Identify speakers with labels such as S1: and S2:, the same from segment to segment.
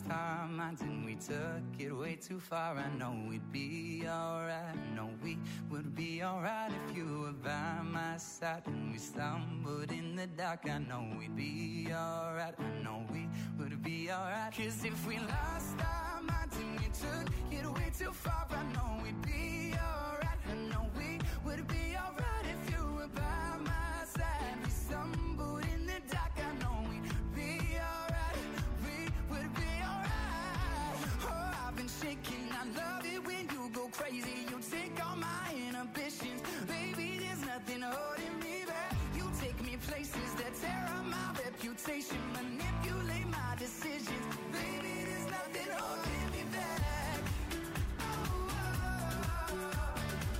S1: our minds and we took it way too far. I know we'd be alright. I know we would be alright if you were by my side. And we stumbled in the dark. I know we'd be alright. I know we would be alright. 'Cause if we lost our minds and we took it way too far, I know we'd be alright. I know we would be alright if you were by my side. We stumbled in the dark. I know we'd be alright. We would be alright. Oh, I've been shaking. I love it when you go crazy. You take all my inhibitions. Baby, there's nothing holding me back. You take me places that tear up my reputation. Manipulate my decisions. Baby, there's nothing holding me back. Oh, oh, oh.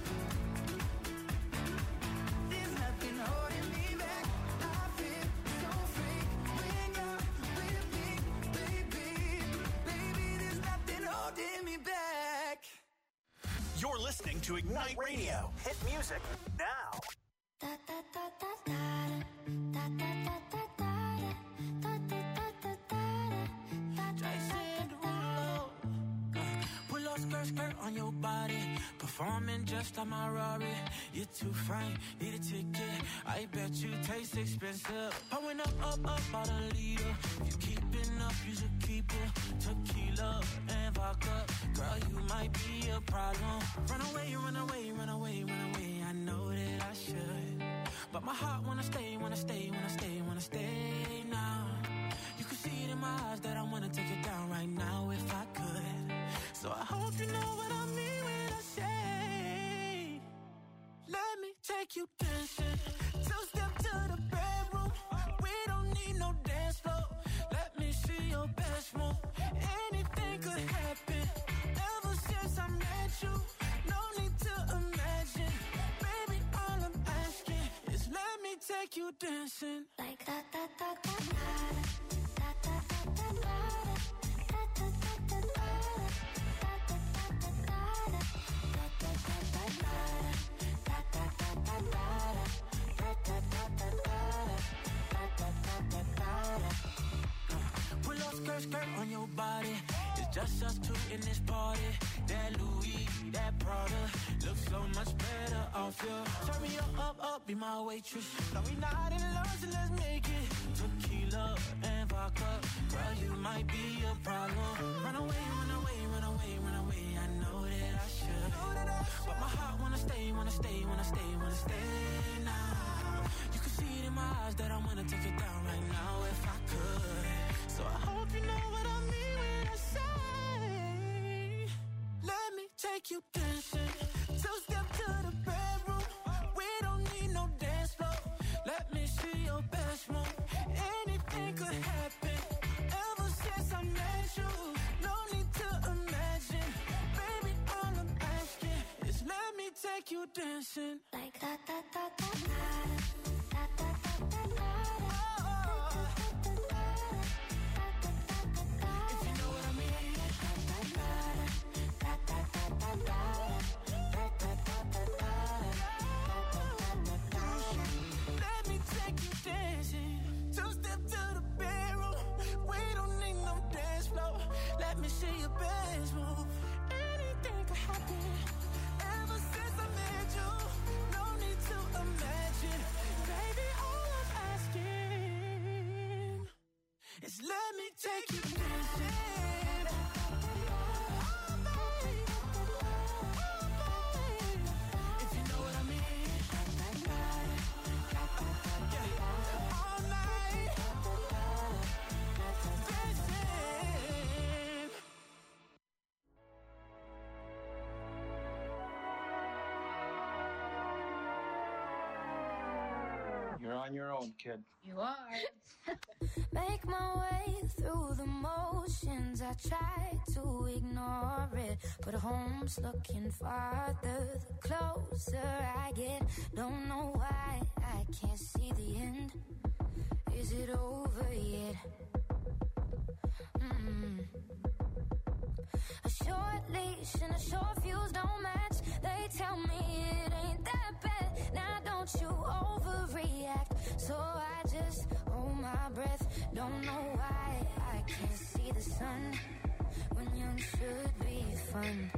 S1: There's nothing holding me back. I feel so free when you're with me, baby. Baby, there's nothing holding me back.
S2: You're listening to Ignite Radio. Hit music now.
S3: Da da da da da da da da da da da da da da da.
S4: Jason Derulo, pull up skirt on your body, performing just like my Rari. You're too fine, need a ticket. I bet you taste expensive. Pouring up about a liter. You keeping up, you should keep it. Tequila and vodka, girl, you might be a problem. Run away, run away, run away, run away. I know that I should, but my heart wanna stay, wanna stay, wanna stay, wanna stay now. You can see it in my eyes that I wanna take it down right now if I could. So I hope you know what I mean when I say, let me take you dancing. Two-step to the bedroom. We don't need no dance floor. Let me see your best move. Anything could happen. Ever since I met you, no need to imagine. Baby, all I'm asking is let me take you dancing.
S3: Like da da da da da da da da da da da da da da
S4: Pull up skirt on your body. It's just us two in this party. That Louis, that Prada looks so much better off you. Turn me up, be my waitress. No, we not in love, so let's make it. Tequila and vodka, girl, you might be a problem. Run away, run away, run away, run away. I know that I should, but my heart wanna stay, wanna stay, wanna stay, wanna stay now. You can see it in my eyes that I wanna take it down right now if I could. So I hope you know what I mean when I say, let me take you dancing. Two-step to the bedroom. We don't need no dance floor. Let me see your best move. Anything could happen. Ever since I met you, no need to imagine. Baby, all I'm asking is let me take you dancing.
S3: like da da da da da da da da da.
S4: If you know what I mean. Let me take you dancing. Two-step to the bedroom. We don't need no dance floor. Let me see your best move. Anything could happen. Ever since I met you, no need to imagine. Baby, all I'm asking is let me take you dancing. If you know what I mean. All night dancing.
S5: You're on your own, kid.
S6: You are.
S3: Make my way through the motions. I try to ignore it, but home's looking farther the closer I get. Don't know why I can't see the end. Is it over yet? A short leash and a short fuse don't match. They tell me it ain't that bad. Now don't you overreact. So I just hold my breath. Don't know why I can't see the sun when young should be fun.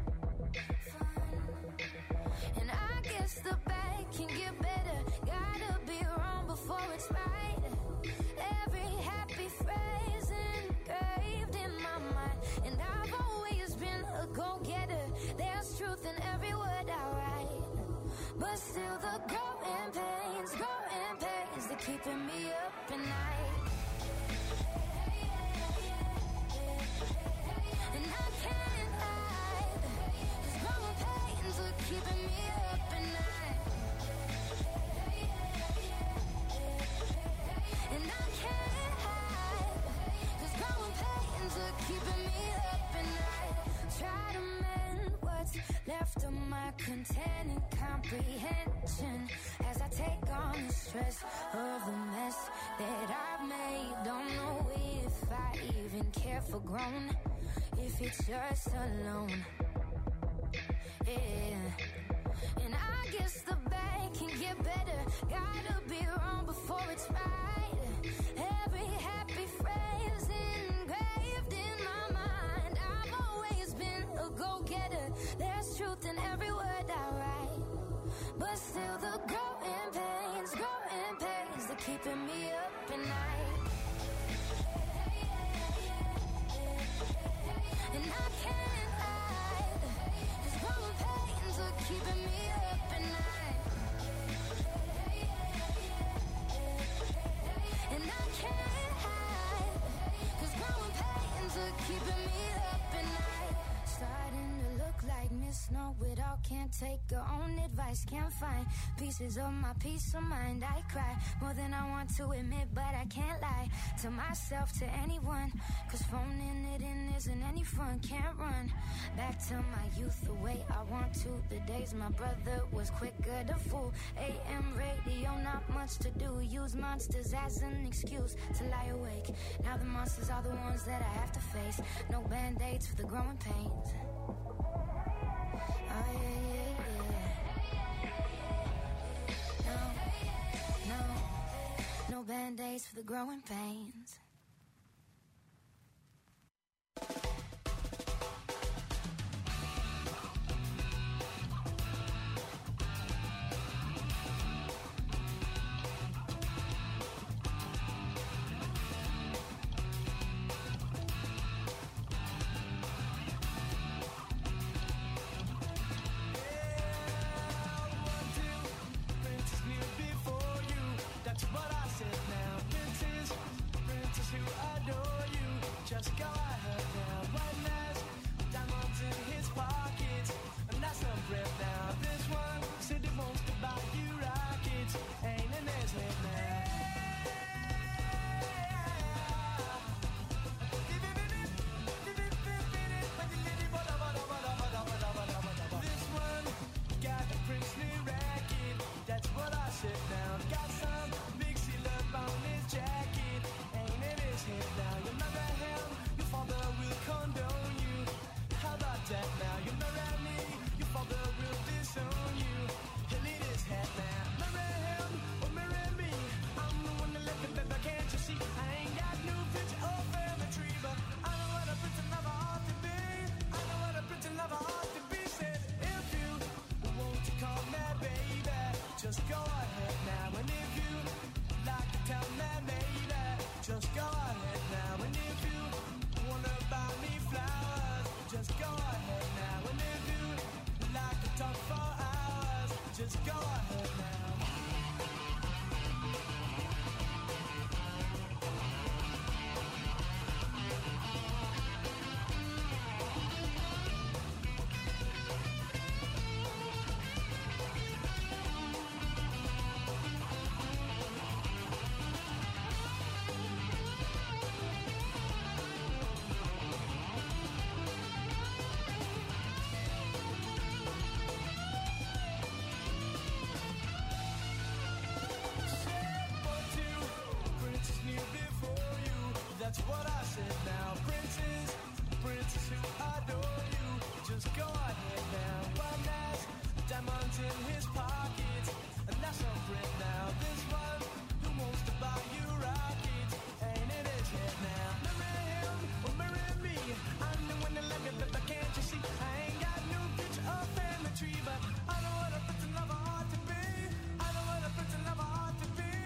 S3: And I guess the bad can get better. Gotta be wrong before it's right. Every happy phrase engraved in my mind. And I've always been a go-getter. There's truth in every word I write. But still the growing pains, they're keeping me up at night. And I can't hide. These growing pains are keeping me up at night. And I can't hide. These growing pains are keeping me up at night. Try to mend what's left of my content and comprehension as I take on the stress of the mess that I've made. Don't know if I even care for grown, if it's just alone. Yeah. And I guess the bad can get better. Gotta be wrong before it's right. Every happy phrase engraved in my mind. I've always been a go-getter. There's truth in every word I write. But still the growing pains, they're keeping me up at night. And I can't hide. These growing pains are keeping me up at night. And I can't hide. These growing pains are keeping me up at night. Starting to look like Miss Know-It-All. Can't take her own advice. Can't find pieces of my peace of mind. I cry more than I want to admit, but I can't lie to myself, to anyone. Cause phoning it in isn't any fun. Can't run back to my youth the way I want to. The days my brother was quicker to fool. AM radio, not much to do. Use monsters as an excuse to lie awake. Now the monsters are the ones that I have to face. No band-aids for the growing pains. Oh yeah, yeah, yeah. No band-aids for the growing pains.
S4: That's what I said now. Princess who adore you. Just go ahead now. One has diamonds in his pockets, and and that's a friend now. This one who wants to buy you rockets ain't in his head now. Marry him or marry me. I'm the one that like it, but can't you see? I ain't got no picture or family tree, but I know what a prince and lover ought to be. I know what a prince and lover ought to be.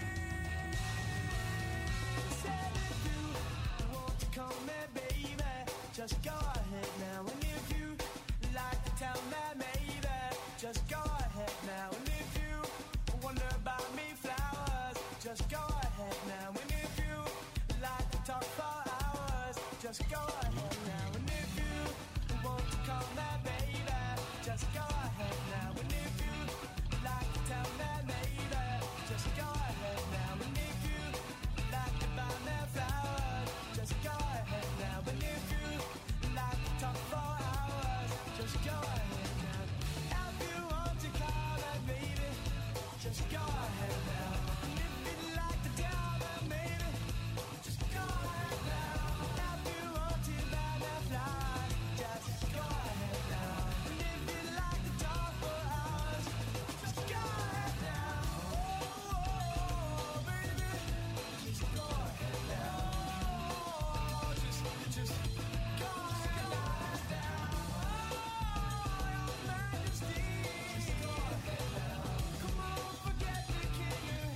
S4: Said if you want to call me baby, just go ahead now. And if you like to tell me maybe, just go ahead now. And if you wonder about me flowers, just go ahead now. And if you like to talk for hours, just go ahead now. And if you want to call me baby, just go ahead now. And if you like to tell me maybe, just go ahead now. And if you like to buy me flowers, just go ahead now. And if you like to talk for hours, just go ahead now. If you want to call me baby, just go ahead now. And if you'd like to tell me maybe, just go ahead now. If you want to buy me flowers, just go ahead now. And if you'd like to talk for hours, just go ahead now. Oh, baby, just go ahead now. Just go ahead now. Oh, your majesty, just go ahead now. Come on, forget the king.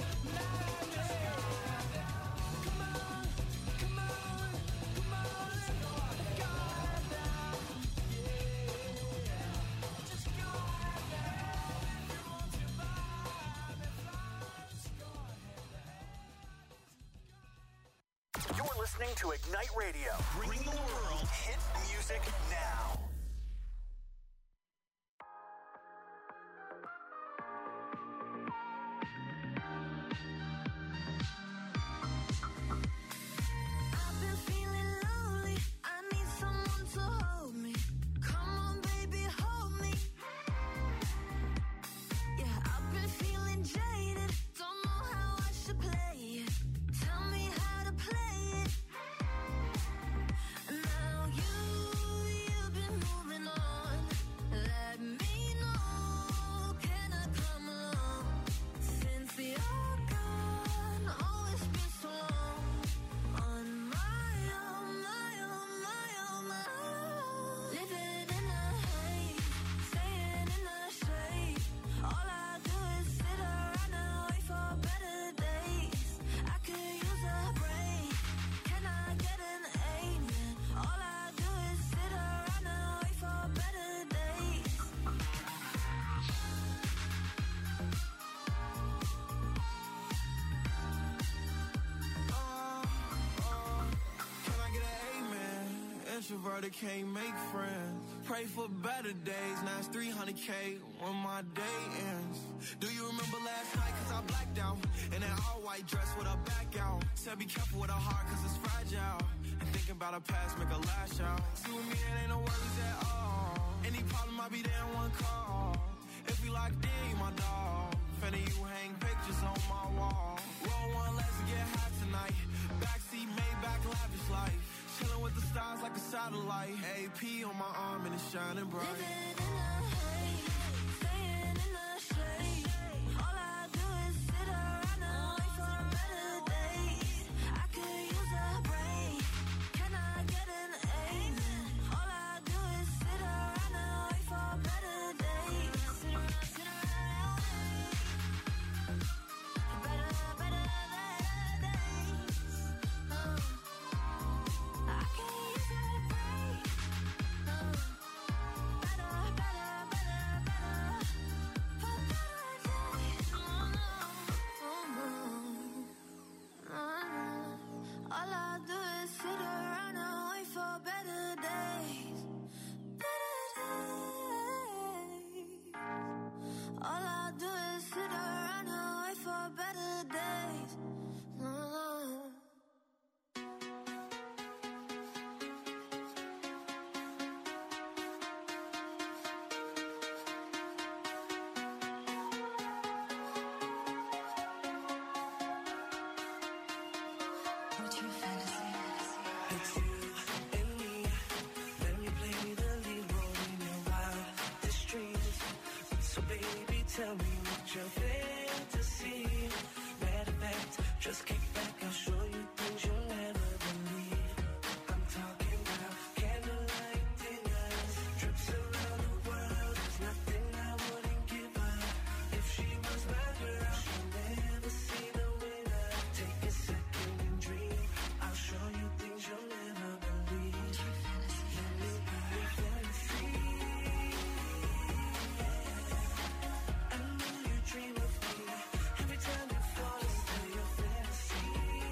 S4: Come on, come on, come on, let's go ahead now. Yeah, just go ahead now. If you want to buy me flowers, just go ahead.
S2: You're listening to Ignite Radio, bringing the world hit music now.
S3: I've been feeling lonely. I need someone to hold me. Come on, baby, hold me. Yeah, I've been feeling jaded. Don't know how I should play it. Tell me how to play it. Now you've been moving on. Let me know. Can I come along? Since you're gone, oh, it's been so long. On my own, my own, my own, my own. Living in the haze, staying in the shade. All I do is sit around and wait for better days. I could use a break. Can I get an amen? All I do is sit around and wait for better days.
S4: Can I get an amen? Introverted can't make friends. Pray for better days. Now it's 300K when my day ends. Do you remember last night? Cause I blacked out. In that all white dress with a back out. Said be careful with her heart cause it's fragile. And thinking about her past make her lash out. See with me it ain't no worries at all. Any problem I'll be there in one call. If we locked in, you my dog. Finna you hang pictures on my wall. Roll one, let's get high tonight. Backseat Maybach, lavish life. Chilling with the stars like a satellite. AP on my arm and it's shining bright.
S3: Living in the haze, staying in the shade. All I do is sit around and wait for better days. I could use a break. Can I get an amen? All I do is sit around and wait for better days. Sit around, better days. I could use a break. All I do is sit around and wait for better days. Better days. All I do is sit around and wait for better days. What's your fantasy?
S4: It's you and me. Then you play me the lead role in your wildest dreams. So baby, tell me what your fantasy. Matter of fact, just kick back, I'll show you things you'll never believe. I'm talking about candlelight dinners, trips around the world. There's nothing I wouldn't give her. If she was my girl, she'll never see the winner. Take a second and dream. I'll show you things you'll never believe. Let me be your fantasy. I know you dream of me. Every time you fall asleep, your fantasy.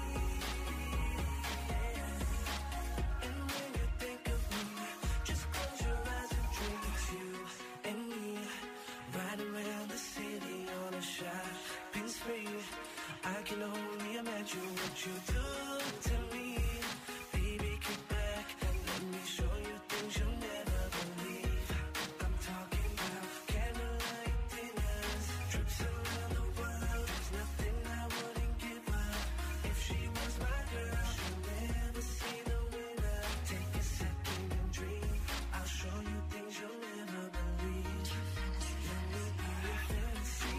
S4: And when you think of me, just close your eyes and dream. It's you and me, riding around the city on a shopping spree. I can only imagine what you do to me. Baby, kick back and let me show you things you'll never believe. I'm talking about candlelight dinners, trips around the world. There's nothing I wouldn't give her. If she was my girl, she'll never see the winner. Take a second and dream. I'll show you things you'll never believe. Let me be your fantasy.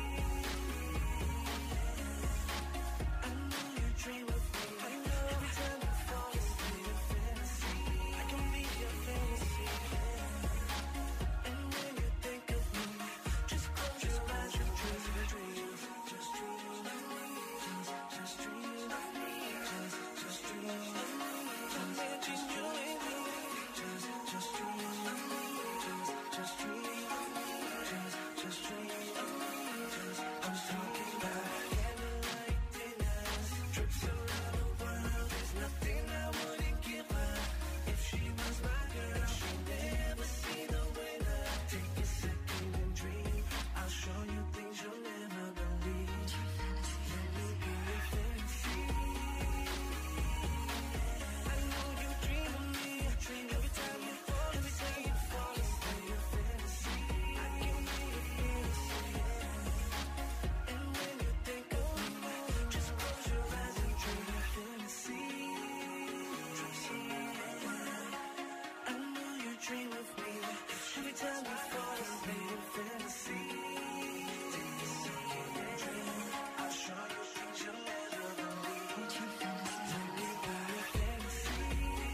S4: I know you dream of me. Every time you fall asleep, your fantasy. I can be your fantasy. And when you think of me, just close your eyes and dream. Just dream of me. Just dream of me. Just dream of me. Just you and me. Just dream of me. Just dream of me. Just dream of me. I'm talking about candlelight dinners, trips around the world. There's nothing I wouldn't give her. If she was my girl, she'd never see the winner. Take a second and dream. I'll show you things you'll never believe. Let me be your fantasy. I know you dream of me. Every time you fall asleep, your fantasy. I can be your fantasy. And when you think of me, just close your eyes and dream your fantasy. I know you dream of me. Every time you fall asleep, your fantasy. Take a second and dream. I'll show you things you'll never believe. Let me be your fantasy.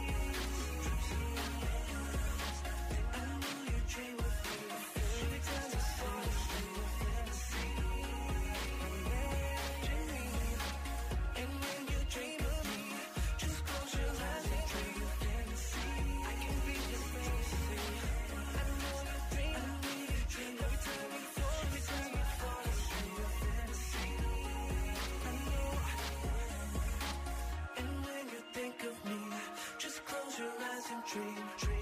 S4: I know you dream of me. Every time you fall asleep, your fantasy. And when you dream of me, just close your eyes and dream your fantasy. I can be your fantasy. I know you dream of me. Every time you fall asleep, your fantasy. I know. And when you think of me, just close your eyes and dream.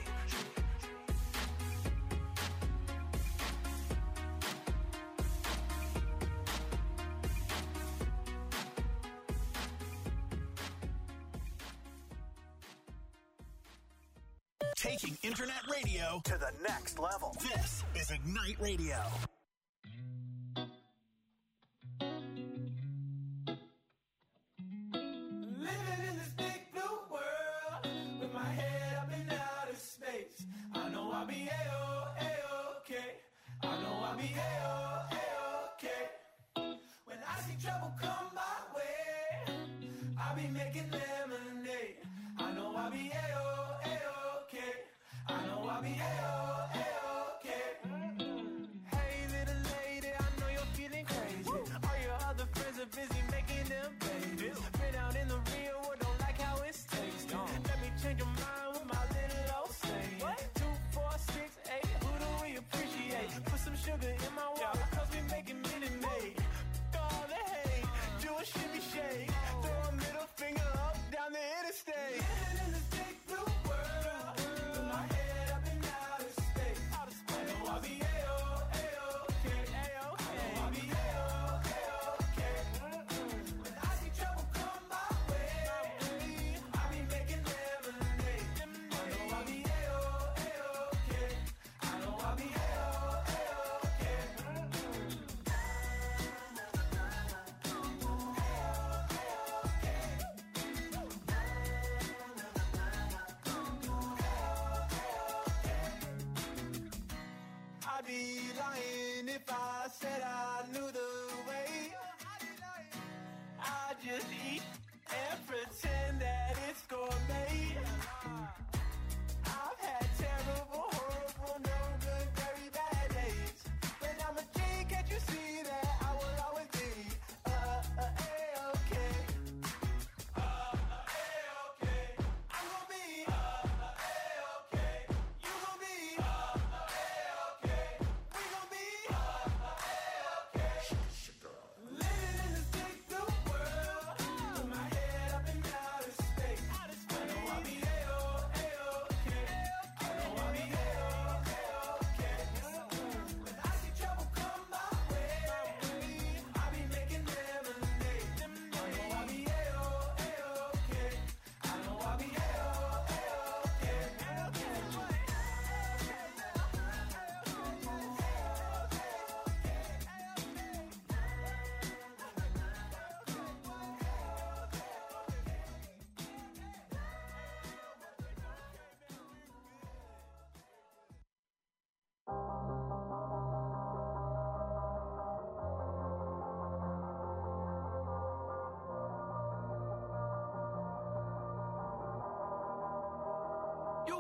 S2: Taking internet radio to the next level. This is Ignite Radio.
S4: Living in this big blue world with my head up in outer space. I know I'll be A-okay. I know I'll be A-okay. When I see trouble come my way, I'll be making lemonade. I know I'll be A-okay. I know I'll be A-okay. Hey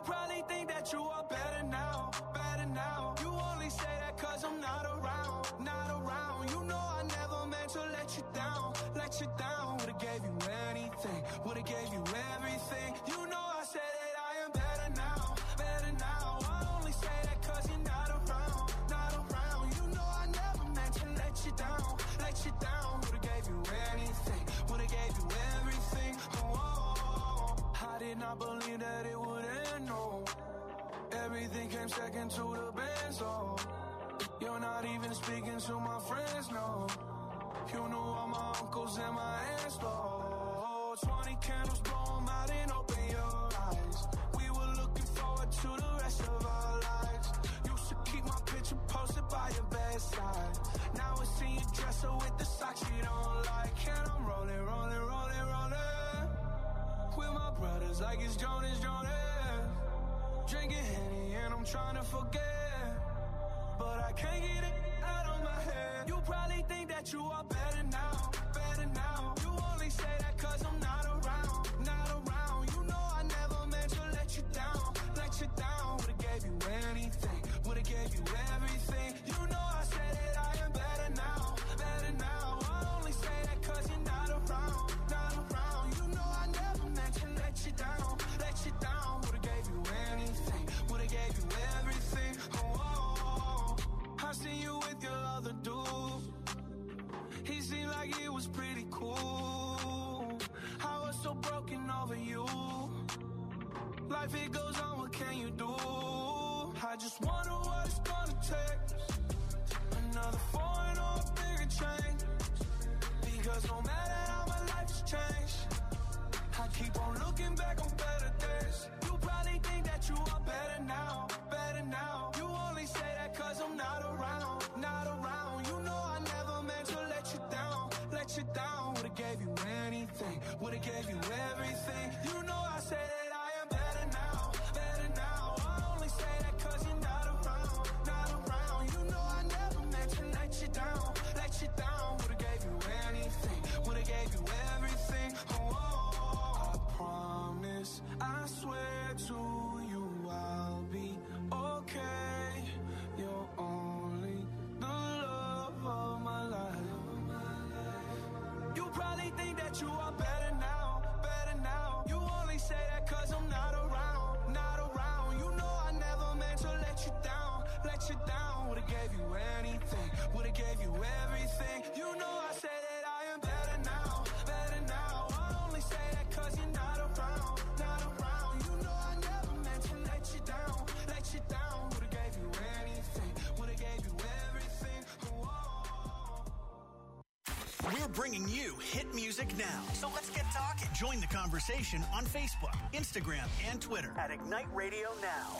S4: probably think that you are better now, better now. You only say that cause I'm not around, not around. You know I never meant to let you down, let you down. Would've gave you anything, would've gave you everything. You know I said that I am better now, better now. I only say that cause you're not around, not around. You know I never meant to let you down, let you down. Would've gave you anything, would've gave you everything. Oh, I did not believe that it would end, no. Everything came second to the band, so you're not even speaking to my friends, no. You knew all my uncles and my aunts, though. 20 candles, blow them out and open your eyes. We were looking forward to the rest of our lives. Used to keep my picture posted by your bedside. Now it's in your dresser with the socks you don't like. And I'm rolling, rolling, rolling, rolling with my brothers like it's Jonas, Jonas. Drinking Henny and I'm trying to forget, but I can't get it out of my head. You probably think that you are better now, better now. You only say that cause I'm not around, not around. You know I never meant to let you down, let you down. Would've gave you anything, would've gave you everything. You know I said that I am better now, better now. I only say that cause you're not around, not around. You know I never meant to let you down, let you down. Would've gave you anything, would've gave you everything. Oh, I seen you with your other dude. He seemed like it was pretty cool. I was so broken over you. Life it goes on, what can you do? I just wonder what it's gonna take. Another foreign or a bigger change. Because no matter how my life has changed, I keep on looking back on better days. You probably think that you are better now, better now. You only say that cause I'm not around, not around. You know I never meant to let you down, let you down. Would've gave you anything, would've gave you everything. You know I say that I am better now, better now. I only say that cause you're not around, not around. You know I never meant to let you down, let you down. Would've gave you anything, would've gave you everything. Oh, I promise, I swear to you I'll be okay. You're only the love of my life. You probably think that you are better now, better now. You only say that cause I'm not around, not around. You know I never meant to let you down, let you down. Would've gave you anything, would've gave you everything. You know I say that I am better now, better now. I only say that cause you're not around, not around. You know I never meant to let you down, let you down. Would've gave you anything, would've gave you everything. Whoa.
S2: We're bringing you hit music now. So let's get talking. Join the conversation on Facebook, Instagram, and Twitter at Ignite Radio Now.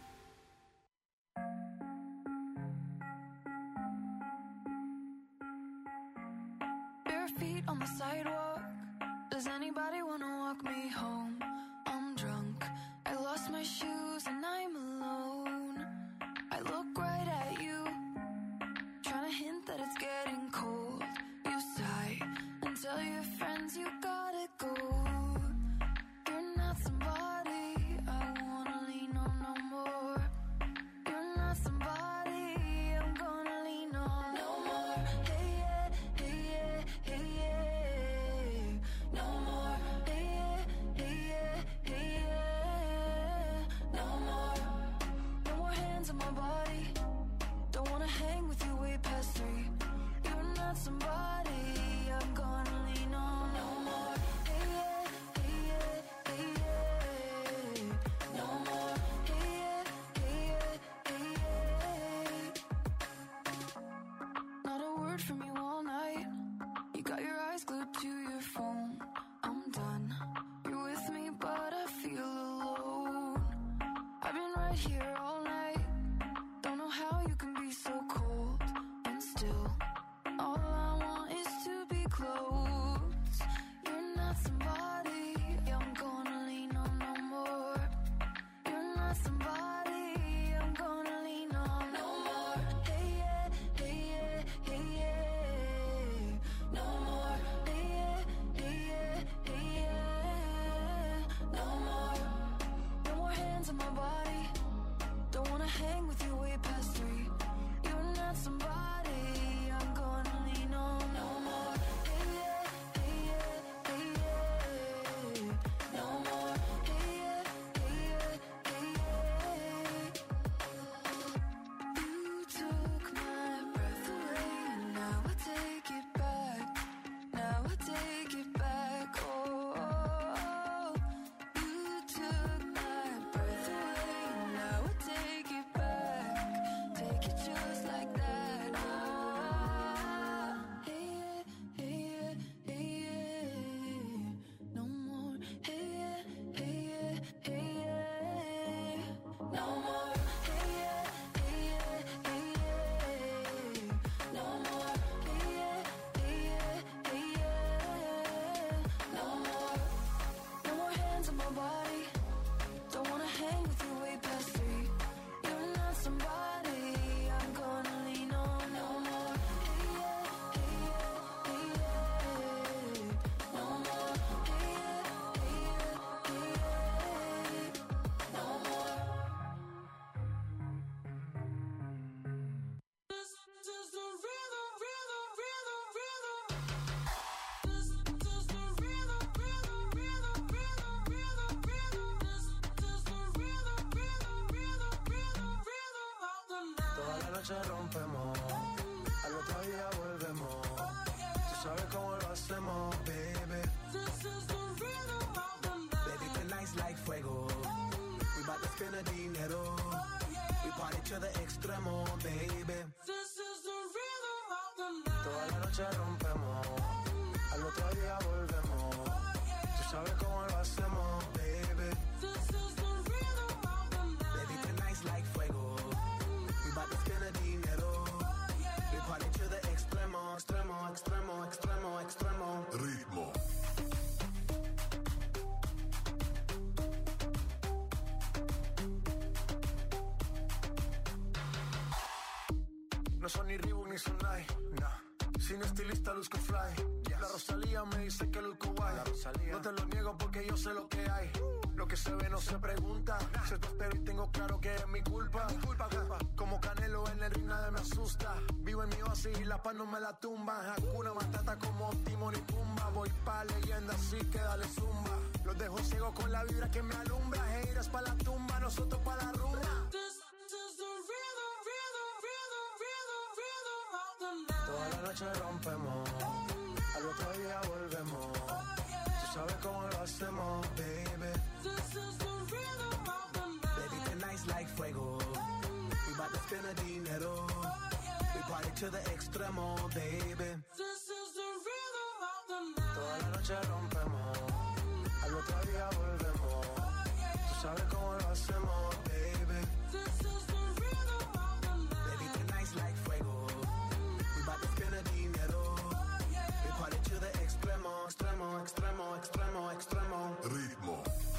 S3: Bare feet on the sidewalk. Does anybody wanna walk me home? I'm drunk. I lost my shoes and I'm alone. I look right at you, trying to hint that it's getting cold. You sigh and tell your friends you gotta go. You're not somebody I wanna lean on no more. You're not somebody I'm gonna lean on no more. Hey yeah, hey yeah, hey yeah. No more. Hey yeah, hey yeah, hey yeah. No more. No more hands on my body. Don't wanna hang with you way past 3. You're not somebody I'm gonna lean on no more. Hey yeah, hey yeah, hey yeah. No more. Hey yeah, hey yeah, hey yeah. Not a word from you all night. You got your eyes glued to your phone. I'm done. You're with me, but I feel alone. I've been right here all night. Don't know how you can be so cold and still. All I want is to be close. You're not somebody I'm gonna lean on no more. You're not somebody I'm gonna lean on no more. Hey yeah, hey yeah, hey yeah. No more. Hey yeah, hey yeah, hey yeah. No more. No more hands on on my body. Don't wanna hang with you way past 3. You're not somebody I'm gonna lean on no more. Hey yeah, hey yeah, hey yeah. No more. Hey yeah, hey yeah, hey yeah. You took my breath away, and now I take it back. Now I take it back. Oh, you took my breath away, and now I take it back. Take it just like that. Ah, hey yeah, hey yeah, hey yeah. No more. Hey yeah, hey yeah, hey yeah. No more. Hey yeah, hey yeah, hey yeah. No more. Hey yeah, hey yeah, hey yeah. No more. No more hands on my body. Don't wanna hang with you way past 3. You're not somebody I'm gonna lean on no more. Hey yeah, hey yeah, hey yeah. No more. Hey yeah, hey yeah, hey yeah. No more. This is the rhythm, rhythm, rhythm, rhythm. This is the rhythm, rhythm, rhythm, rhythm, rhythm, rhythm. This is the rhythm, rhythm, rhythm, rhythm, rhythm of the night.
S6: Toda la noche rompemos, al otro día volvemos. Tú sabes cómo lo hacemos, baby.
S3: This is the rhythm of the night.
S6: Baby, tonight's like fuego. We bout to spend the dinero. We party to the extremo, baby.
S3: This is the rhythm of the night.
S6: Toda la noche rompemos, al otro día volvemos. Tú sabes cómo lo hacemos, baby.
S3: This is the rhythm of the night.
S6: Baby, tonight's like fuego. We bout to spend the dinero. We party to the extremo, extremo, extremo, extremo, extremo. Ritmo. No son ni Reebok ni Sonai, nah. Sin estilista luzco fly. La Rosalía me dice que luzco guay. No te lo niego porque yo sé lo que hay. Lo que se ve no se pregunta. Se te espero y tengo claro que es mi culpa. Como Canelo en el ring nadie me asusta. Vivo en mi oasis y la paz no me la tumba. Hakuna Matata como Timon y Pumba. Voy pa' leyenda así que dale zumba. Los dejo ciego con la vibra que me alumbra. Heiras pa' la tumba, nosotros pa' la rumba.
S3: This is the rhythm, rhythm, rhythm, rhythm, rhythm of the night.
S6: Toda la noche rompemos, al otro día volvemos. Tú sabes cómo lo hacemos, baby.
S3: This is the rhythm of the night.
S6: Baby, tonight's like fuego. We bout to spend the dinero. We party to the extremo, baby.
S3: This is the rhythm of the night.
S6: Toda la noche rompemos, al otro día volvemos. Tú sabes cómo lo hacemos, baby.
S3: This is the rhythm of the night.
S6: Baby, tonight's like fuego. We bout to spend the dinero. We party to the extremo, extremo, extremo, extremo, extremo. Ritmo.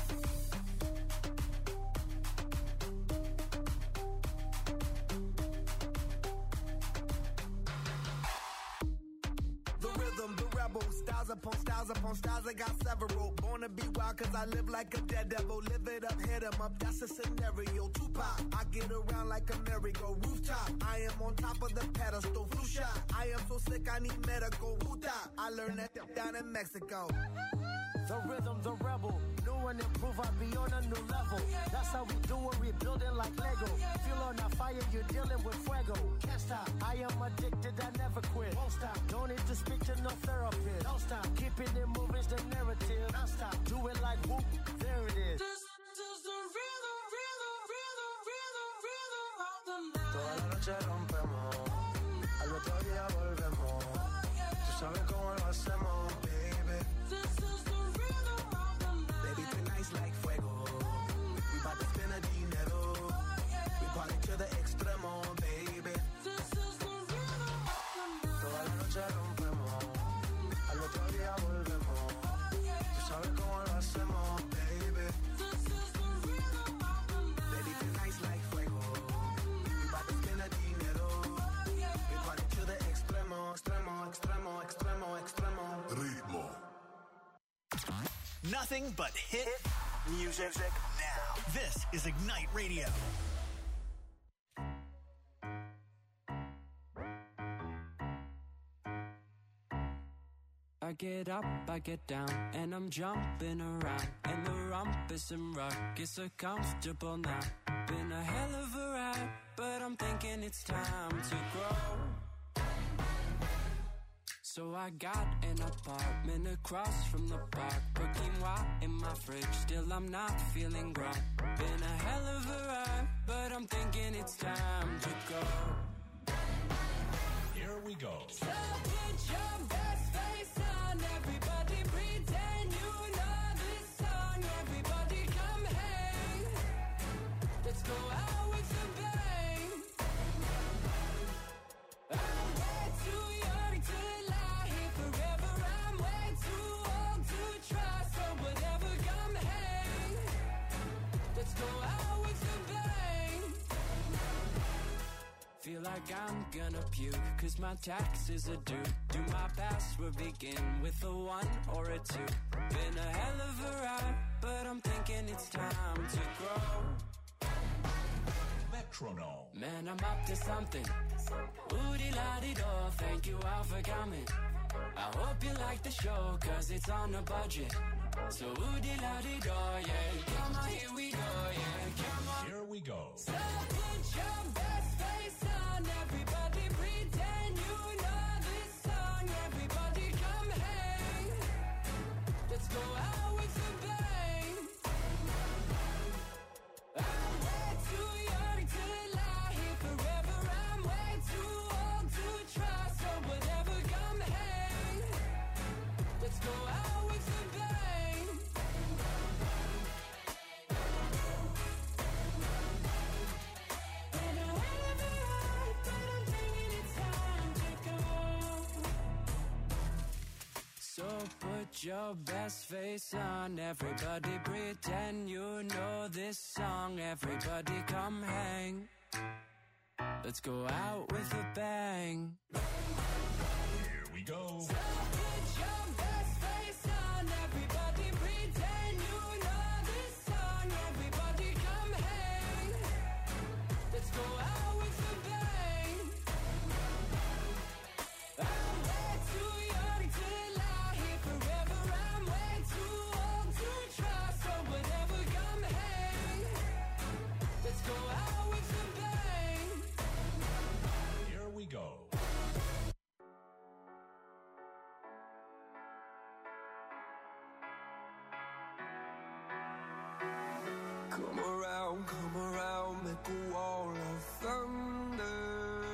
S7: The rhythm, the rebel, styles upon styles upon styles, I got several. Born to be wild cause I live like a dead devil. Live it up, hit 'em up, that's a scenario. Tupac, I get around like a merry-go. Rooftop, I am on top of the pedestal. Flu shot, I am so sick I need medical. Ruta, I learned that down in Mexico.
S8: The rhythm, the rebel. New and improve, I be on a new level. That's how we do it, we building like Lego. Feel on a fire, you're dealing with fuego. Can't stop, I am addicted, I never quit. Won't stop, don't need to speak to no therapist. Don't stop, keeping it moving's the narrative. Don't stop, do it like whoop, there it is.
S3: This is the rhythm, rhythm, rhythm, rhythm, rhythm of the night.
S6: Toda la noche rompemos, al otro día volvemos. Tú sabes cómo lo hacemos, baby.
S3: This is the rhythm of the night.
S6: Baby, tonight's like fuego. We bout to spend the dinero. We party to the extremo, baby.
S3: This is the rhythm of the night.
S6: Toda la noche rompemos, al otro día volvemos. Tú sabes cómo lo hacemos, baby.
S3: This is the rhythm of the night.
S6: Baby, tonight's like fuego. We bout to spend the dinero. We party to the extremo, extremo, extremo, extremo, extremo. Ritmo.
S2: Nothing but hit music now. This is Ignite Radio.
S9: I get up, I get down, and I'm jumping around. And the rumpus and ruckus are comfortable now. Been a hell of a ride, but I'm thinking it's time to grow. So I got an apartment across from the park. Put quinoa in my fridge, still I'm not feeling grown. Been a hell of a ride, but I'm thinking it's time to go.
S10: Here we go.
S9: So put your best face on, everybody pretend you know this song. Everybody come hang, let's go out with a bang. I'm way too young to lie here forever. I'm way too old to try, so whatever, come hang, let's go out with a bang. Feel like I'm gonna puke, cause my taxes are due. Do my password begin with a 1 or a 2? Been a hell of a ride, but I'm thinking it's time to grow.
S10: Metronome.
S9: Man, I'm up to something. Oodie-la-dee-do, thank you all for coming. I hope you like the show, cause it's on a budget. So oodie-la-dee-do, yeah. Come on, here we go, yeah. Come on.
S10: Here we go.
S9: So put your best face on, everybody pretend you know this song. Everybody come hang, let's go out with a bang. I'm way too young to lie here forever. I'm way too old to try, so whatever, come hang, let's go out with a bang. So put your best face on, everybody pretend you know this song. Everybody come hang, let's go out with a bang.
S10: Here we go.
S9: So put your best face on, everybody pretend you know this song. Everybody come hang, let's go out with a bang. I'm way too young to lie here forever. I'm way too old to try, so whatever, come hang, let's go out with a bang.
S10: Here we go.
S11: Come around, make a wall of thunder.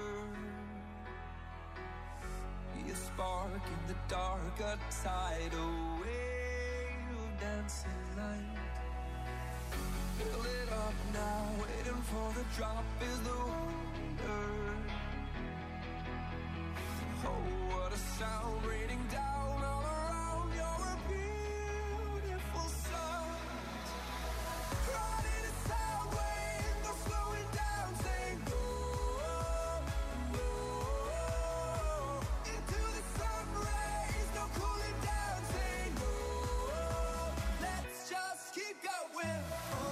S11: Be a spark in the dark, a tidal wave of dancing light. Fill it up now, waiting for the drop is the wonder. Oh, what a sound raining down all around. You're a beautiful sight. Riding a sound wave, no slowing down, saying go, go. Into the sun rays, no cooling down, saying go. Let's just keep going.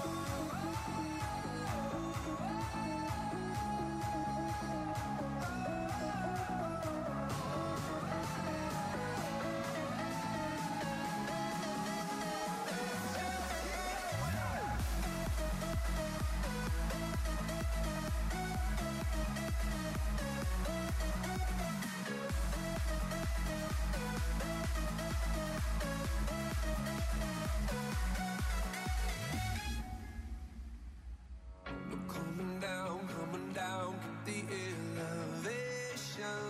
S11: Coming down, keep the elevation.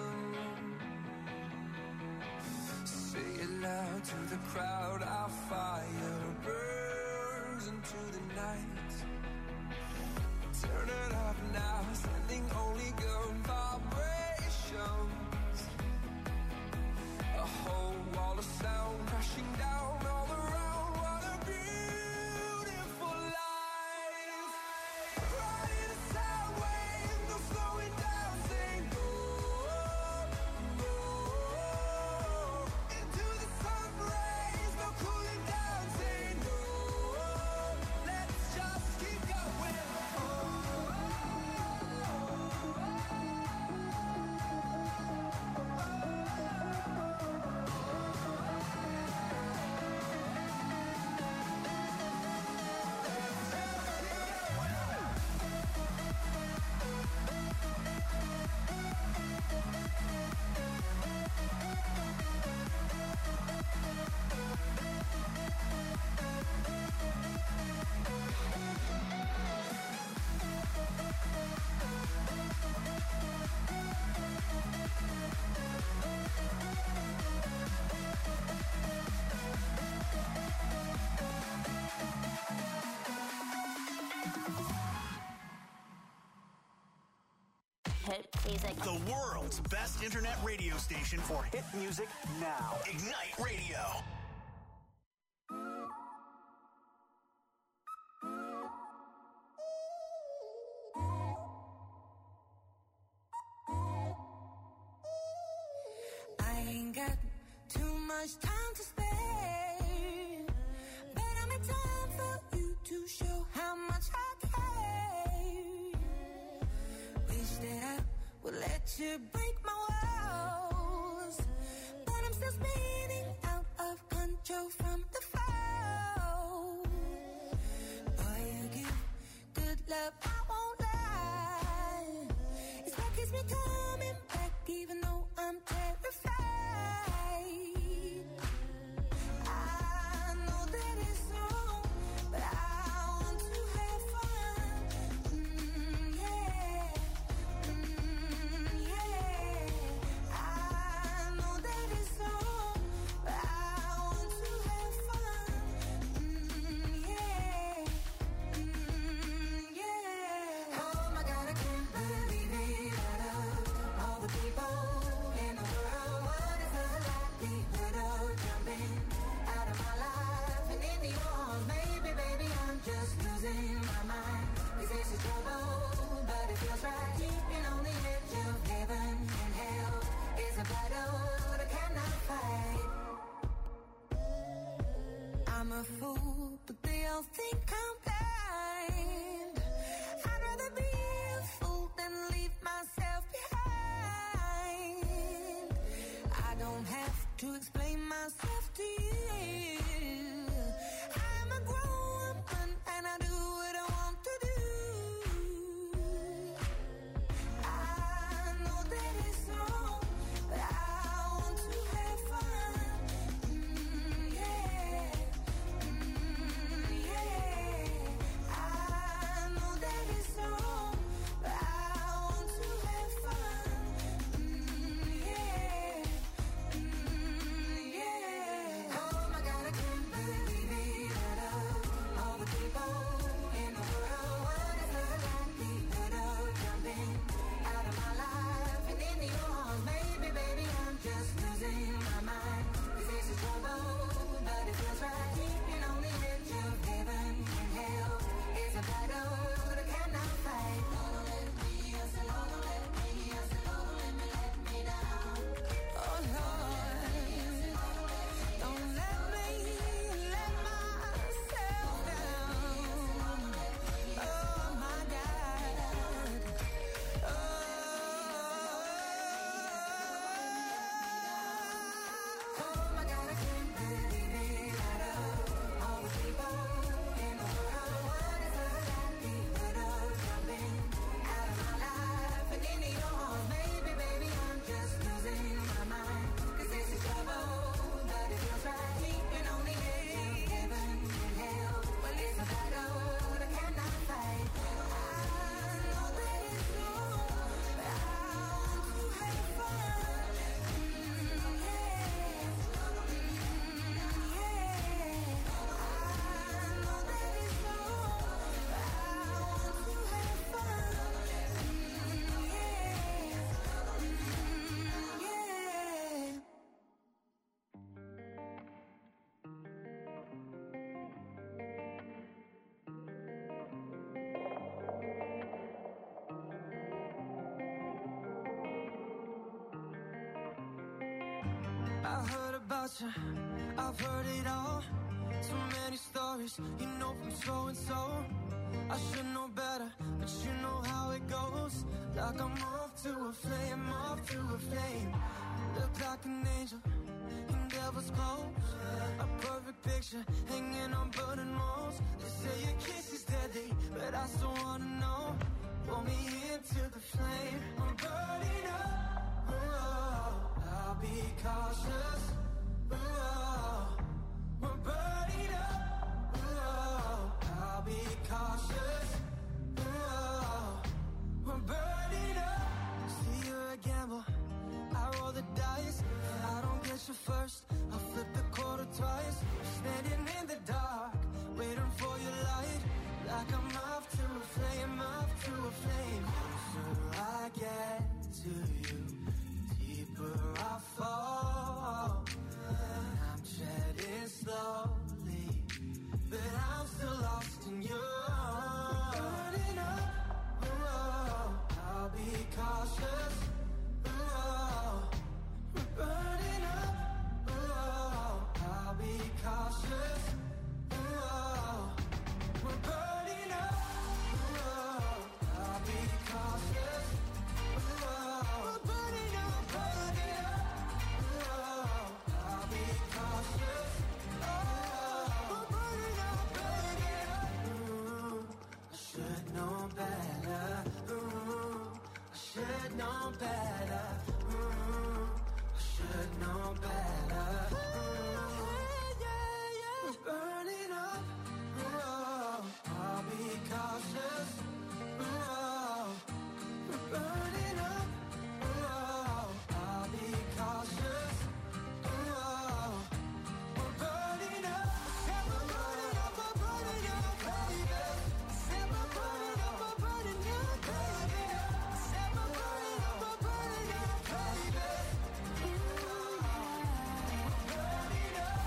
S11: Say it loud to the crowd, our fire burns into the night. Turn it up now, sending only good vibrations. A whole wall of sound crashing down all around. What a beautiful life. Riding a sound wave, no slowing down, saying go, go. Into the sun rays, no cooling down, saying go.
S12: hit music.
S2: The world's best internet radio station for hit music now. Ignite Radio.
S13: I ain't got too much time to spare, but I'm in time for you to show how much I care. Wish that I would let you break my walls, but I'm still spinning out of control from the fall. Boy, you give good love, I won't lie. It's what keeps me coming back, even though I'm terrified. I know that it's wrong, but I want to have fun. Yeah. Yeah. I know that it's wrong, but I want to have fun. Yeah. Yeah. Oh my God, I can't believe it. Out of all the people in the world, what is the likelihood of jumping out of my life and into yours? Maybe, baby, I'm just losing my mind. 'Cause this is trouble, but it feels right. Keeping on the edge of heaven and hell is a battle that I cannot fight. I'm a fool, but they all think I'm blind. I'd rather be a fool than leave myself behind. I don't have to explain myself to you. I'm a grown woman and I do what I want to do. I know that it's wrong, but I want to have fun. Yeah. Yeah. I know that it's wrong, but I want to have fun. Yeah. Yeah. Oh my God, I can't believe it. Out of all the people in the world, what is the likelihood of jumping out of my life and into yours? Maybe, baby, I'm just losing my mind. 'Cause this is trouble, but it feels right. Keeping on the edge of heaven and hell is a battle that I cannot fight. Don't let me, I said, don't let me, I said, don't let me down. Oh Lord, don't let me let myself down. Oh my God. Oh my God, I can't believe it. Out of all the people in the world, what is the likelihood of jumping out of my life and into yours? Maybe, baby, I'm just losing my mind. 'Cause this is trouble, but it feels right. Keeping on the edge of heaven and hell. Well, it's a battle that I cannot fight. I know that it's wrong, but I want to have fun. Yeah. I know that it's wrong, but I want to have fun. Yeah.
S9: I've heard about you, I've heard it all. So many stories, you know, from so and so. I should know better, but you know how it goes. Like I'm off to a flame, off to a flame. Look like an angel in devil's clothes. A perfect picture hanging on burning walls. They say your kiss is deadly, but I still wanna know. Pull me into the flame, I'm burning up. Oh, I'll be cautious. Oh, we're burning up. Oh, I'll be cautious. Oh, we're burning up. See, you're a gamble, I roll the dice. If I don't get you first, I'll flip the quarter twice. Standing in the dark, waiting for your light. Like I'm off to a flame, off to a flame. So I get
S4: know better. I should know better. We're burning up. I'll be cautious. We're burning up. I'll be cautious. We're burning up. Said we're burning up. We're burning up, baby. Said we're burning up. We're burning up, baby. Said we're burning up. We're burning up, baby. We're burning up.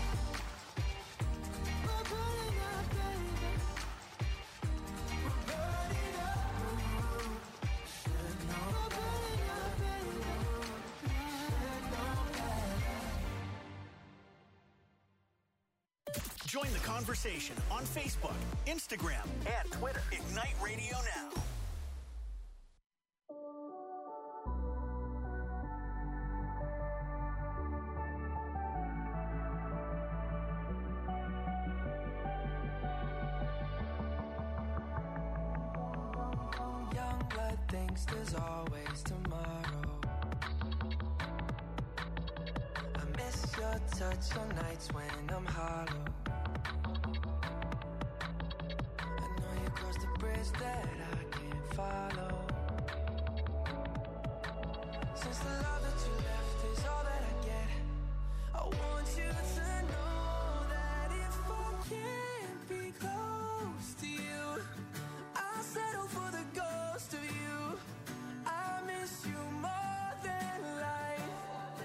S4: We're burning up, baby. We're burning up. Should know. We're burning up, baby. Should know better.
S2: Join the conversation on Facebook, Instagram, and Twitter. Ignite Radio Now.
S9: Young blood thinks there's always tomorrow. I miss your touch on nights when I'm hollow. I know you crossed the bridge that I can't follow. Since the love that you left is all that I get, I want you to know that if I can't be close to you, I'll settle for the ghost of you. I miss you more than life.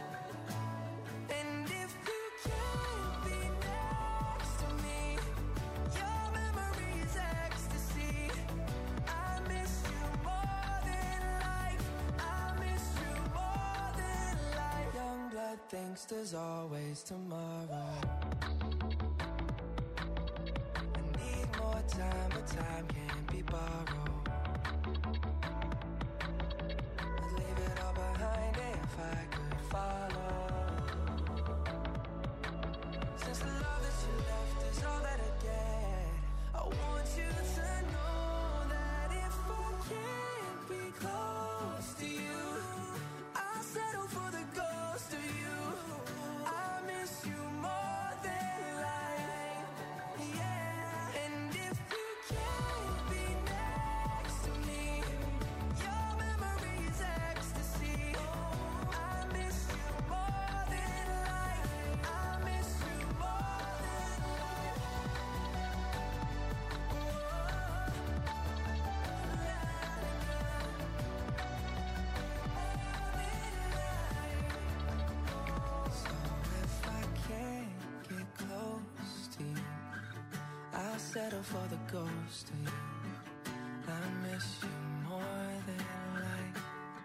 S9: And if you can't be next to me, your memory is ecstasy. I miss you more than life. I miss you more than life. Young blood thinks there's always tomorrow. I need more time, but time can't be borrowed. I'd leave it all behind if I could follow. Since the love that you left is all that I get, I want you to know that if I can't be close to you, I'll settle for the ghost of you. I miss you more than life. Yeah. And if you can't be next to me, your memory is ecstasy. I miss you more than life. I miss you more than life. So if I can't get close to you, I'll settle for the ghost of you. I miss you more than life.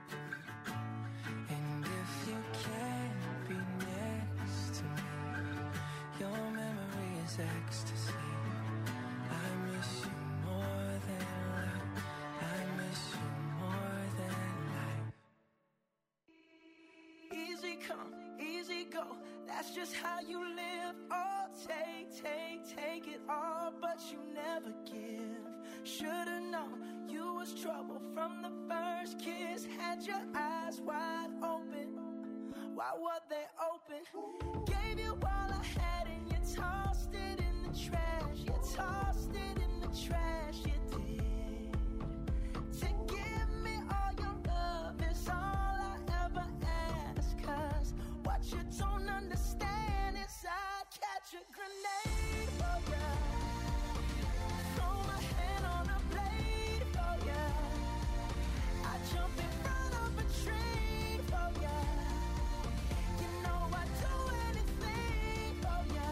S9: And if you can't be next to me, your memory is ecstasy. I miss you more than life. I miss you more than life.
S4: Easy come, easy go. That's just how you live. Oh, take it all, but you never give. Should've known you was trouble from the first kiss. Had your eyes wide open. Why were they open? Gave you all I had and you tossed it in the trash. You tossed it in the trash. You did. To give me all your love is all I ever ask. 'Cause what you don't understand is I'd catch a grenade for ya. Throw my hand on a blade for ya. I jump in front of a train for ya. You know I'd do anything for ya.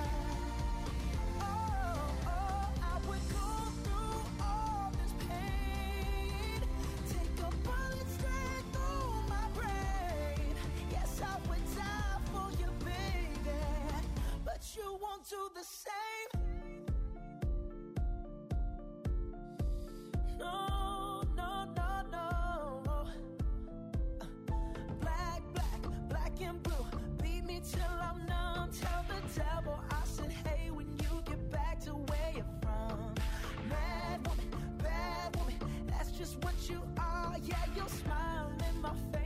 S4: Oh, I would go through all this pain. Take a bullet straight through my brain. Yes, I would die for you, baby. But you won't do the same. No, no, no, no. Black and blue. Beat me till I'm numb. Tell the devil I said, hey, when you get back to where you're from. Mad woman, bad woman. That's just what you are. Yeah, you'll smile in my face.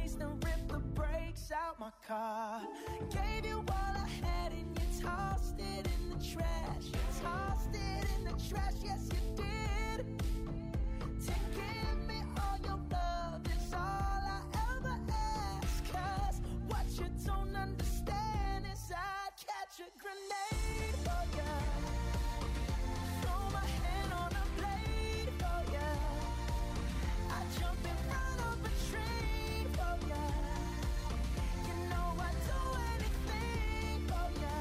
S4: my car. Gave you all I had and you tossed it in the trash. You tossed it in the trash, yes you did. To give me all your love is all I ever ask. 'Cause what you don't understand is I'd catch a grenade for ya. Throw my hand on a blade for ya. I'd jump in front of a train for ya. You know I'd do anything for ya.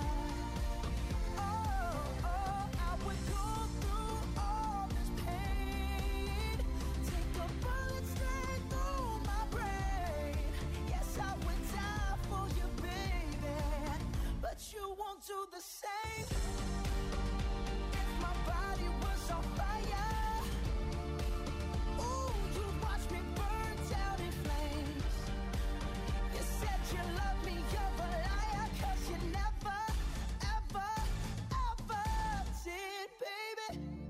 S4: Oh, I would go through all this pain. Take a bullet straight through my brain. Yes, I would die for you, baby. But you won't do the same. If my body was on fire, ooh, you watch me burn down in flames. You said you love me, you're a liar, 'cause you never, ever, ever did, baby.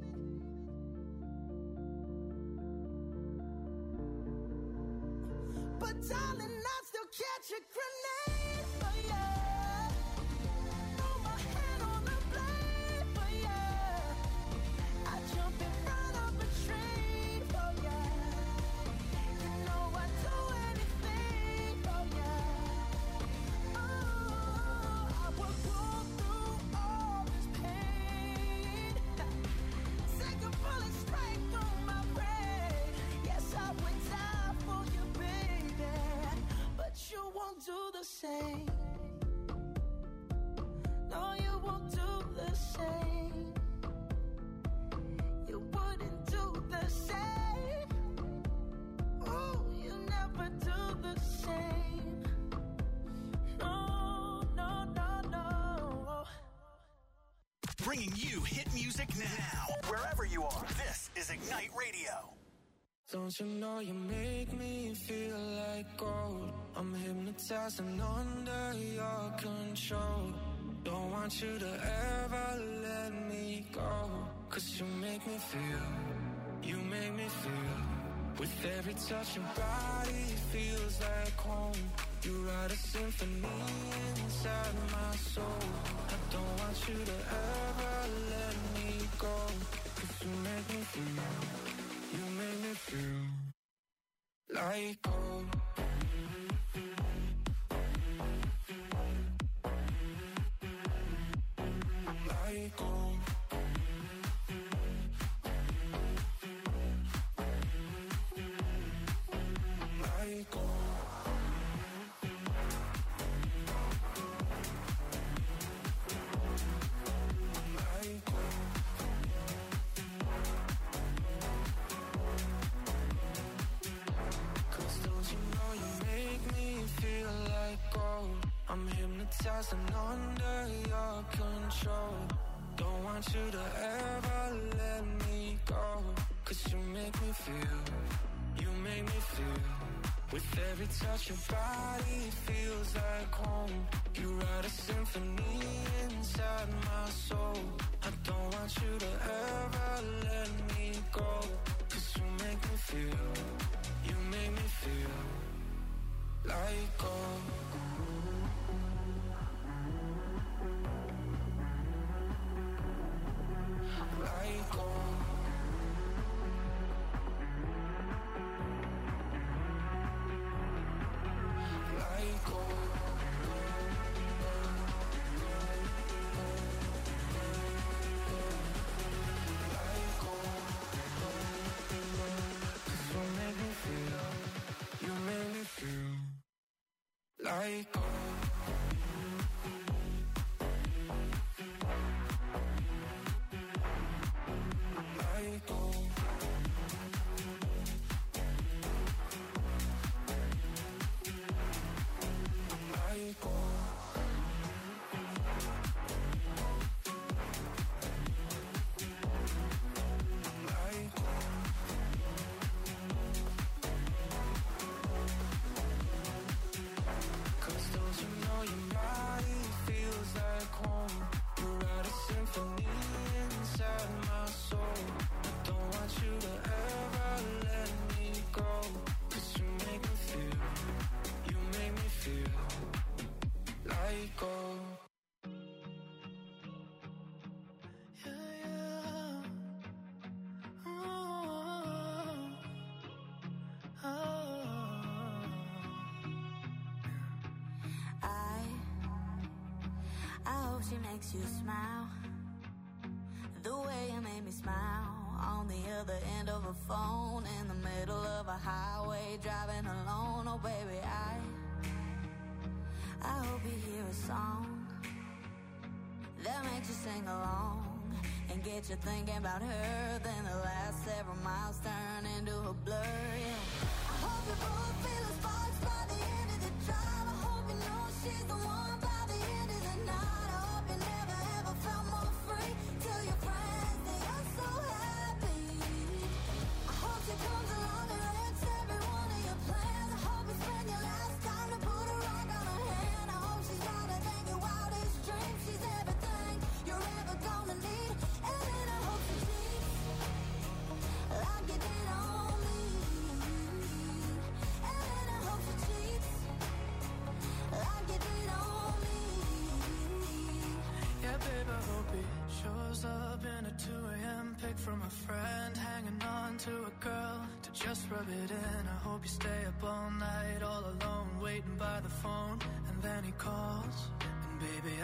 S4: But darling, I'd still catch a grenade for ya. Throw my hand on the blade for ya. I jump in front of a train for ya. You know I'd do anything for ya. Oh, I would go through all this pain. Take a bullet straight through my brain. Yes, I would die for you, baby. But you won't do the same. No, you won't do the same. You wouldn't do the same. Oh, you never do the same. No, no, no, no.
S2: Bringing you hit music now. Wherever you are, this is Ignite Radio.
S9: Don't you know you make me feel like gold? I'm hypnotized and under your control. Don't want you to ever let me go. 'Cause you make me feel, you make me feel. With every touch your body feels like home. You write a symphony inside my soul. I don't want you to ever let me go. 'Cause you make me feel, you make me feel like gold. Like gold. Like gold. Like gold. 'Cause don't you know you make me feel like gold? I'm hypnotized and under your control. Don't want you to ever let me go. 'Cause you make me feel, you make me feel. With every touch your body feels like home. You write a symphony inside my soul. I don't want you to ever let me go. 'Cause you make me feel, you make me feel like gold. Like gold. Like gold. Like gold. 'Cause you make me feel, you make me feel like gold. Like gold. Like gold. Like gold. 'Cause don't
S3: makes you smile. The way you made me smile. On the other end of a phone, in the middle of a highway, driving alone. Oh baby, I hope you hear a song that makes you sing along and get you thinking about her. Then the last several miles turn into a blur. Yeah. I hope you both feel the sparks by the end of the drive. I hope you know she's the one by the end of the night. I hope you never ever felt more free. Tell your friends that you're so happy. I hope she comes along and wrecks every one of your plans. I hope you spend your last time to put a rock on her hand. I hope she's wilder than your wildest dreams. She's everything you're ever gonna need. And then I hope she cheats like you did on me. And then I hope she cheats like you did on me.
S4: Yeah, babe, I hope he shows up in a 2 a.m. pic from a friend, hanging on to a girl to just rub it in. I hope you stay up all night, all alone, waiting by the phone, and then he calls. And baby,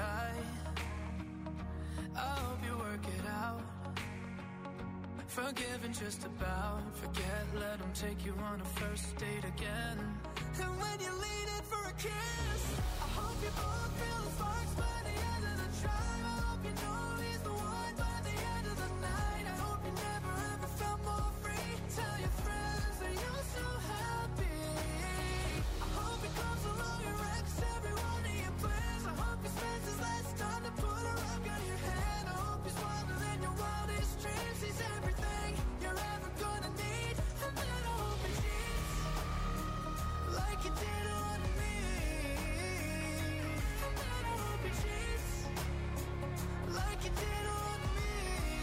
S4: I hope you work it out. Forgiving just about, forget, let him take you on a first date again. And when you lean in for a kiss, I hope you both feel the sparks by the end of the drive. I hope you know he's the one by the end of the night. I hope you never ever felt more free. Tell your friends that you're so happy. I hope he comes along and wrecks every one of your plans. I hope he spends his last time to put a rock on your hand. I hope he's wilder than your wildest dreams. He's everything you're ever gonna need. And then I hope he cheats like you did on me. And then I hope he cheats like you did on me.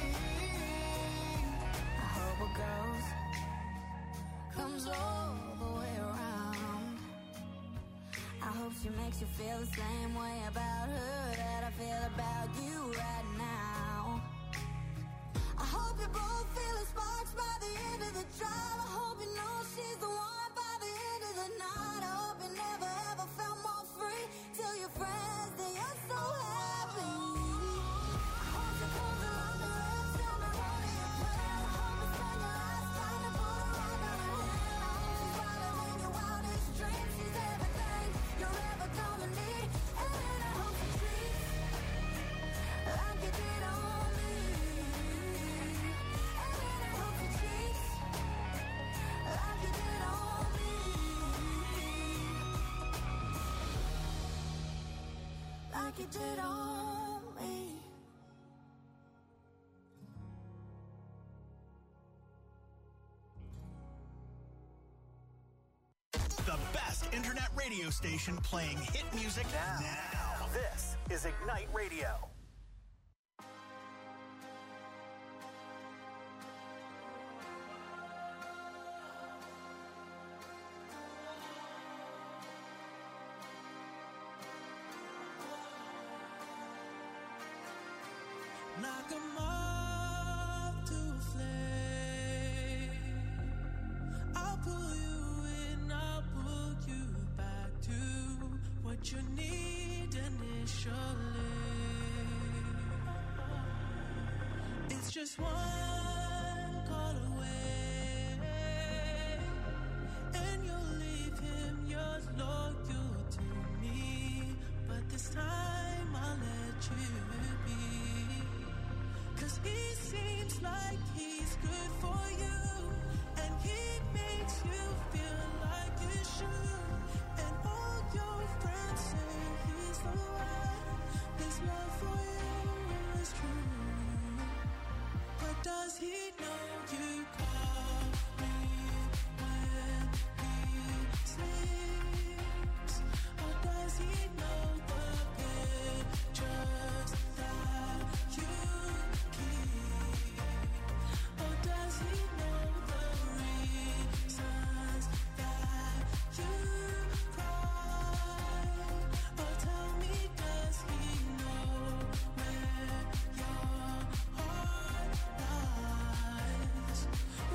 S3: I hope a ghost comes all the way around. I hope she makes you feel the same way about her that I feel about you right now. I hope you both feel the sparks by the end of the drive. I hope you know she's the one by the end of the night. I hope you never ever felt more free. Tell your friends that you're so happy. I hope she comes along and wrecks every one of your plans. I hope you spend your last time to put a rock on her hand. I hope she's wilder than your wildest dreams. She's everything you're ever gonna need. And then I hope she treats like you did on me. And then I hope she treats like you did on me. Like you did on me.
S2: The best internet radio station playing hit music now. This is Ignite Radio.
S4: Knock 'em off to a flame. I'll pull you in, I'll pull you back to what you need initially. It's just one call away, and you'll leave him, you're loyal to me. But this time I'll let you be. 'Cause he seems like he's good for you, and he makes you feel like you should. And all your friends say he's the one. His love for you is true. But does he know you call me when he sleeps? Or does he know the pictures that you keep? Or does he know the reasons that you cry? Or tell me, does he know where your heart lies?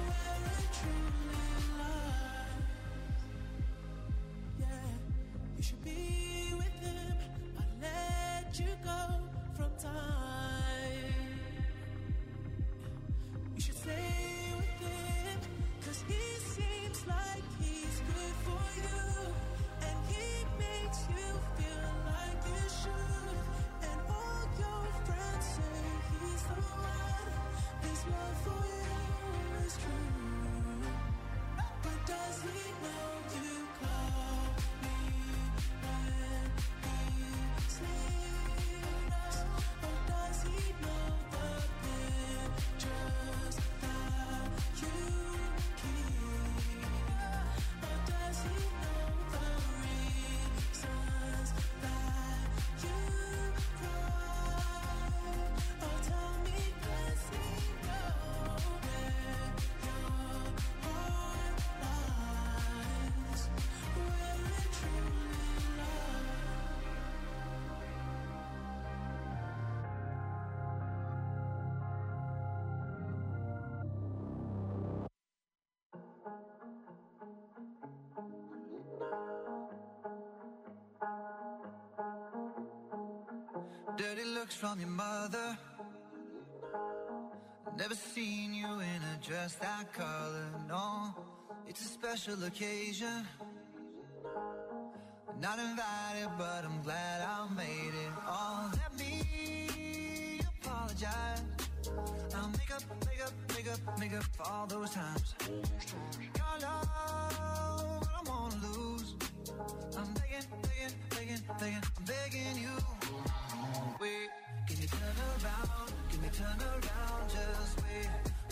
S1: Dirty looks from your mother. Never seen you in a dress that color, no. It's a special occasion. Not invited, but I'm glad I made it. Oh, let me apologize. I'll make up for all those times. Your love, I don't wanna lose. I'm begging, I'm begging you. Wait, can you turn around? Can you turn around? Just wait.